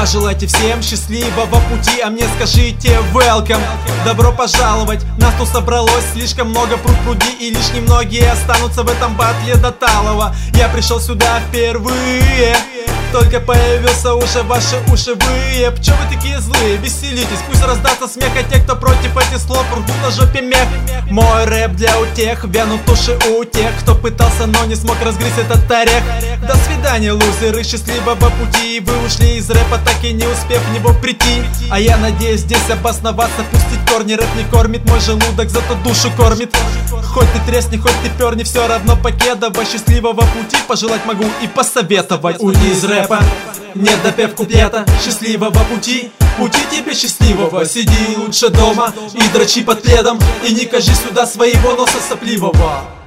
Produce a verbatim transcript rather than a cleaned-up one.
Пожелайте всем счастливого пути, а мне скажите welcome. Добро пожаловать, нас тут собралось слишком много пруд-пруди, и лишь немногие останутся в этом батле до талого. Я пришел сюда впервые, только появился уже ваши уши вые. Чё вы такие злые? Веселитесь, пусть раздастся смех, а те, кто против этих слов, рвут на жопе мех. Мой рэп для утех, вянут уши у тех, кто пытался, но не смог разгрызть этот орех. До свидания, лузеры, счастливого пути. Вы ушли из рэпа, так и не успев в него прийти. А я надеюсь здесь обосноваться, пустить корни. Рэп не кормит мой желудок, зато душу кормит. Хоть ты тресни, хоть ты перни, все равно покедово. Счастливого пути пожелать могу и посоветовать. Уйди из рэпа, нет допев куплета. Счастливого пути, пути тебе счастливого. Сиди лучше дома и дрочи под пледом, и не кажи сюда своего носа сопливого.